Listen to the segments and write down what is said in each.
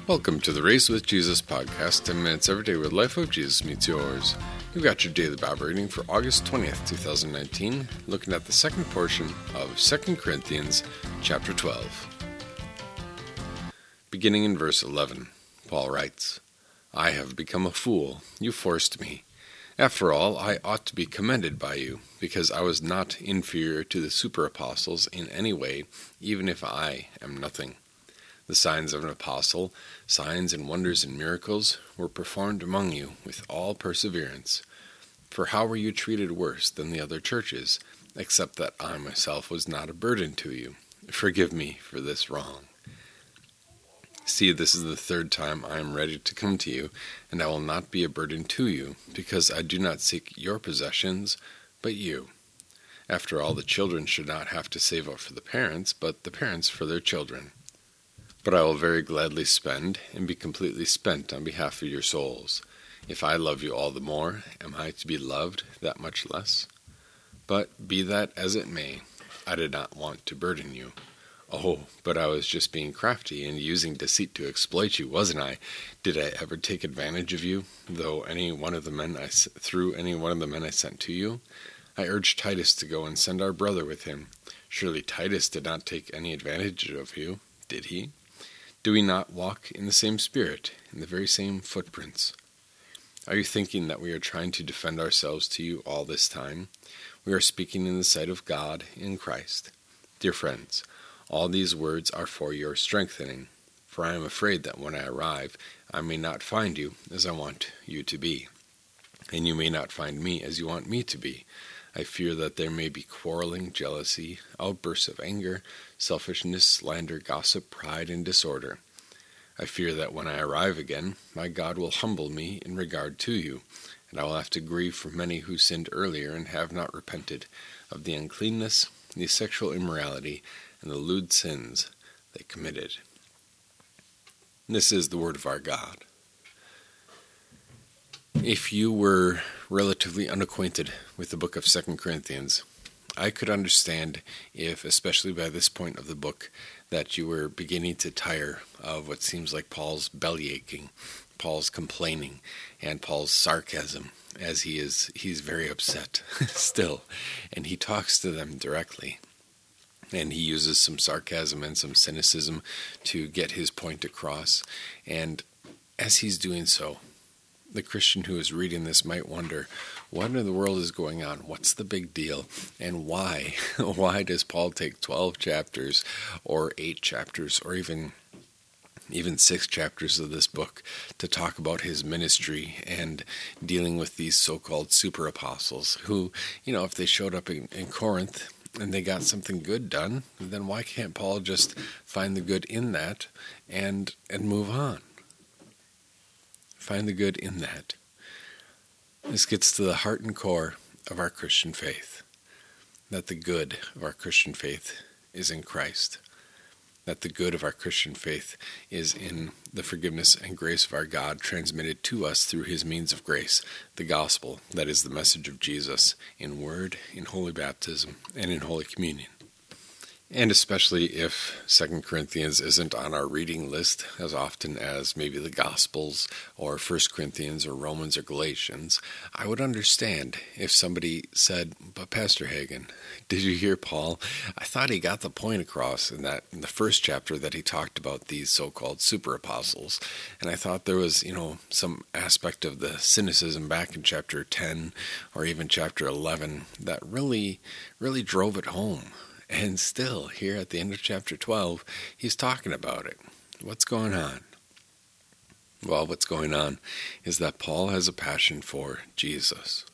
Welcome to the Race with Jesus podcast, 10 minutes every day where the life of Jesus meets yours. You've got your daily Bible reading for August 20th, 2019, looking at the second portion of 2 Corinthians chapter 12. Beginning in verse 11, Paul writes, I have become a fool, you forced me. After all, I ought to be commended by you, because I was not inferior to the super-apostles in any way, even if I am nothing. The signs of an apostle, signs and wonders and miracles, were performed among you with all perseverance. For how were you treated worse than the other churches, except that I myself was not a burden to you? Forgive me for this wrong. See, this is the third time I am ready to come to you, and I will not be a burden to you, because I do not seek your possessions, but you. After all, the children should not have to save up for the parents, but the parents for their children. But I will very gladly spend and be completely spent on behalf of your souls. If I love you all the more, am I to be loved that much less? But be that as it may, I did not want to burden you. Oh, but I was just being crafty and using deceit to exploit you, wasn't I? Did I ever take advantage of you, through any one of the men I sent to you? I urged Titus to go and send our brother with him. Surely Titus did not take any advantage of you, did he? Do we not walk in the same spirit, in the very same footprints? Are you thinking that we are trying to defend ourselves to you all this time? We are speaking in the sight of God in Christ. Dear friends, all these words are for your strengthening, for I am afraid that when I arrive, I may not find you as I want you to be, and you may not find me as you want me to be. I fear that there may be quarreling, jealousy, outbursts of anger, selfishness, slander, gossip, pride, and disorder. I fear that when I arrive again, my God will humble me in regard to you, and I will have to grieve for many who sinned earlier and have not repented of the uncleanness, the sexual immorality, and the lewd sins they committed. This is the word of our God. If you were relatively unacquainted with the book of 2 Corinthians, I could understand if, especially by this point of the book, that you were beginning to tire of what seems like Paul's bellyaching, Paul's complaining, and Paul's sarcasm, as he's very upset still, and he talks to them directly. And he uses some sarcasm and some cynicism to get his point across. And as he's doing so, the Christian who is reading this might wonder, what in the world is going on? What's the big deal? And why? Why does Paul take 12 chapters or 8 chapters or even 6 chapters of this book to talk about his ministry and dealing with these so-called super apostles who, if they showed up in Corinth and they got something good done, then why can't Paul just find the good in that and move on? Find the good in that. This gets to the heart and core of our Christian faith, that the good of our Christian faith is in Christ, that the good of our Christian faith is in the forgiveness and grace of our God transmitted to us through his means of grace, the gospel, that is the message of Jesus, in word, in holy baptism, and in Holy Communion. And especially if 2 Corinthians isn't on our reading list as often as maybe the Gospels or 1 Corinthians or Romans or Galatians, I would understand if somebody said, but Pastor Hagen, did you hear Paul? I thought he got the point across in the first chapter that he talked about these so-called super apostles. And I thought there was, some aspect of the cynicism back in chapter 10 or even chapter 11 that really, really drove it home. And still, here at the end of chapter 12, he's talking about it. What's going on? Well, what's going on is that Paul has a passion for Jesus.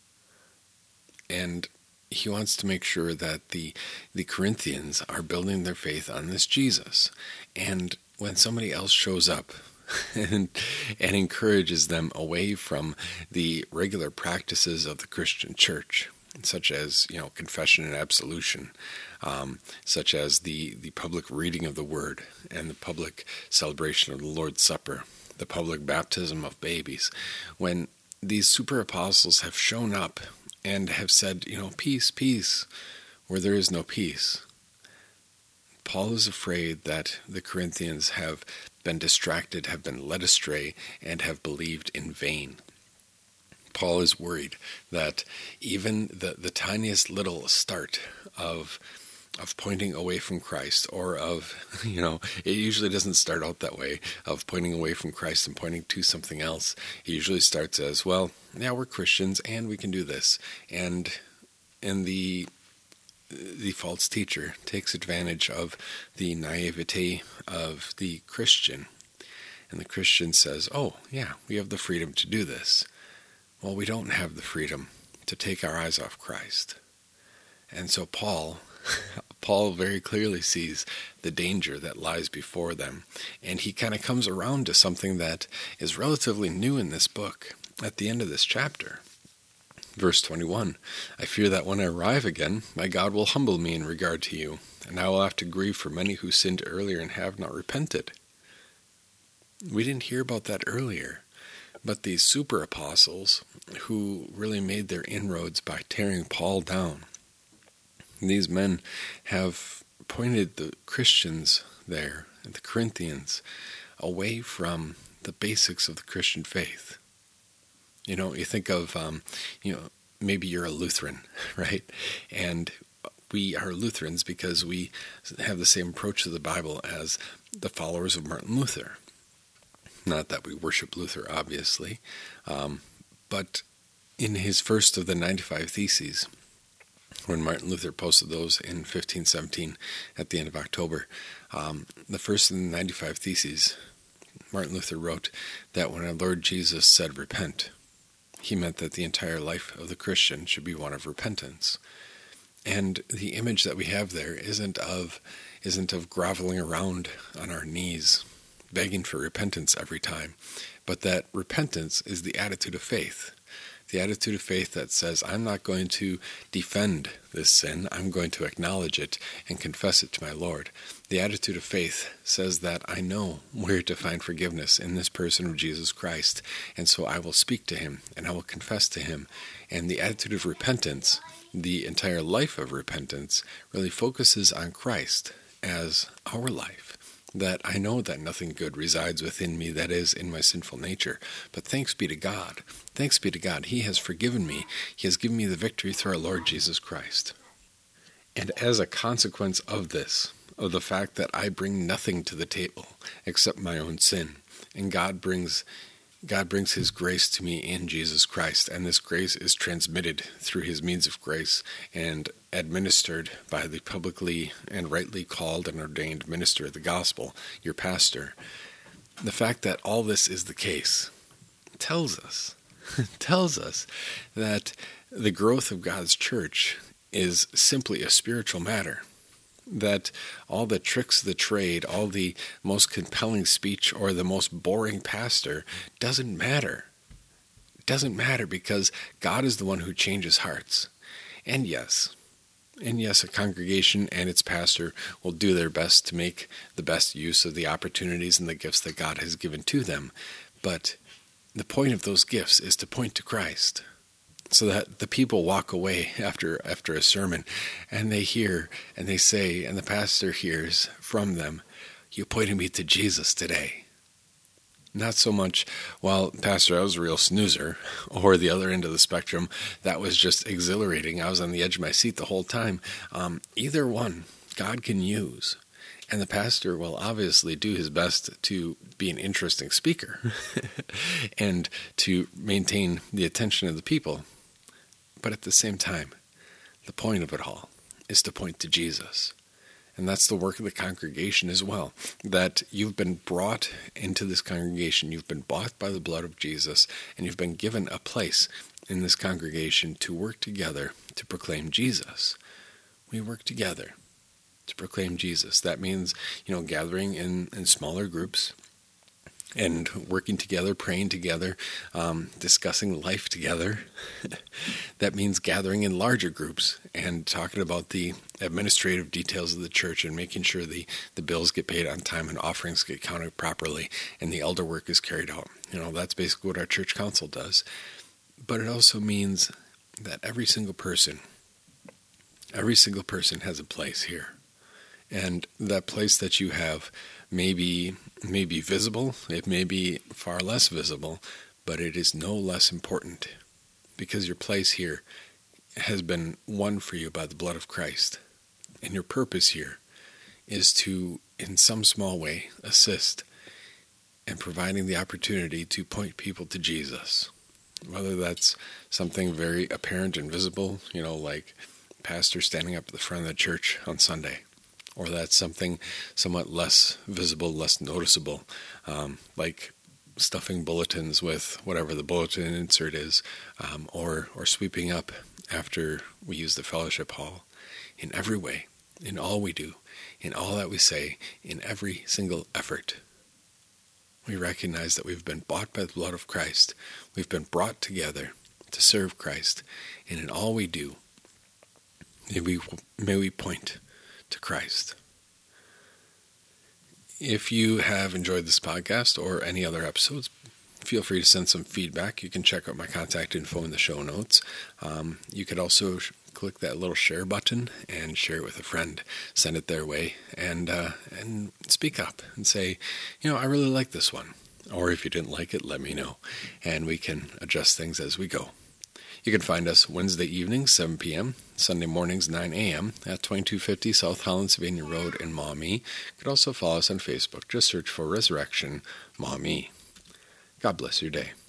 And he wants to make sure that the Corinthians are building their faith on this Jesus. And when somebody else shows up and encourages them away from the regular practices of the Christian church, such as, confession and absolution, such as the public reading of the Word and the public celebration of the Lord's Supper, the public baptism of babies. When these super apostles have shown up and have said, peace, peace, where there is no peace, Paul is afraid that the Corinthians have been distracted, have been led astray, and have believed in vain. Paul is worried that even the tiniest little start of pointing away from Christ, or of, it usually doesn't start out that way, of pointing away from Christ and pointing to something else. It usually starts as, well, yeah, we're Christians and we can do this. And the false teacher takes advantage of the naivete of the Christian. And the Christian says, oh, yeah, we have the freedom to do this. Well, we don't have the freedom to take our eyes off Christ. And so Paul very clearly sees the danger that lies before them. And he kind of comes around to something that is relatively new in this book at the end of this chapter. Verse 21, I fear that when I arrive again, my God will humble me in regard to you, and I will have to grieve for many who sinned earlier and have not repented. We didn't hear about that earlier. But these super apostles who really made their inroads by tearing Paul down, these men have pointed the Christians there, the Corinthians, away from the basics of the Christian faith. You think of, maybe you're a Lutheran, right? And we are Lutherans because we have the same approach to the Bible as the followers of Martin Luther. Not that we worship Luther, obviously, but in his first of the 95 Theses, when Martin Luther posted those in 1517 at the end of October, the first of the 95 Theses, Martin Luther wrote that when our Lord Jesus said repent, he meant that the entire life of the Christian should be one of repentance. And the image that we have there isn't of groveling around on our knees, begging for repentance every time, but that repentance is the attitude of faith. The attitude of faith that says, I'm not going to defend this sin, I'm going to acknowledge it and confess it to my Lord. The attitude of faith says that I know where to find forgiveness in this person of Jesus Christ, and so I will speak to him and I will confess to him. And the attitude of repentance, the entire life of repentance, really focuses on Christ as our life. That I know that nothing good resides within me, that is, in my sinful nature. But thanks be to God. Thanks be to God. He has forgiven me. He has given me the victory through our Lord Jesus Christ. And as a consequence of this, of the fact that I bring nothing to the table except my own sin, and God brings his grace to me in Jesus Christ, and this grace is transmitted through his means of grace and administered by the publicly and rightly called and ordained minister of the gospel, your pastor. The fact that all this is the case tells us that the growth of God's church is simply a spiritual matter. That all the tricks of the trade, all the most compelling speech or the most boring pastor doesn't matter. It doesn't matter because God is the one who changes hearts. And yes, a congregation and its pastor will do their best to make the best use of the opportunities and the gifts that God has given to them. But the point of those gifts is to point to Christ. So that the people walk away after a sermon and they hear and they say, and the pastor hears from them, you pointed me to Jesus today. Not so much, well, Pastor, I was a real snoozer, or the other end of the spectrum, that was just exhilarating. I was on the edge of my seat the whole time. Either one, God can use. And the pastor will obviously do his best to be an interesting speaker and to maintain the attention of the people. But at the same time, the point of it all is to point to Jesus. And that's the work of the congregation as well, that you've been brought into this congregation, you've been bought by the blood of Jesus, and you've been given a place in this congregation to work together to proclaim Jesus. We work together to proclaim Jesus. That means, gathering in smaller groups, and working together, praying together, discussing life together. That means gathering in larger groups and talking about the administrative details of the church and making sure the bills get paid on time and offerings get counted properly and the elder work is carried out. That's basically what our church council does. But it also means that every single person has a place here. And that place that you have may be visible, it may be far less visible, but it is no less important, because your place here has been won for you by the blood of Christ. And your purpose here is to, in some small way, assist in providing the opportunity to point people to Jesus. Whether that's something very apparent and visible, like pastor standing up at the front of the church on Sunday, or that's something somewhat less visible, less noticeable, like stuffing bulletins with whatever the bulletin insert is, or sweeping up after we use the fellowship hall. In every way, in all we do, in all that we say, in every single effort, we recognize that we've been bought by the blood of Christ. We've been brought together to serve Christ. And in all we do, may we point to Christ. If you have enjoyed this podcast or any other episodes, feel free to send some feedback. You can check out my contact info in the show notes. You could also click that little share button and share it with a friend. Send it their way and speak up and say, I really like this one. Or if you didn't like it, let me know, and we can adjust things as we go. You can find us Wednesday evenings, 7 p.m., Sunday mornings, 9 a.m. at 2250 South Holland-Sylvania Road in Maumee. You could also follow us on Facebook. Just search for Resurrection Maumee. God bless your day.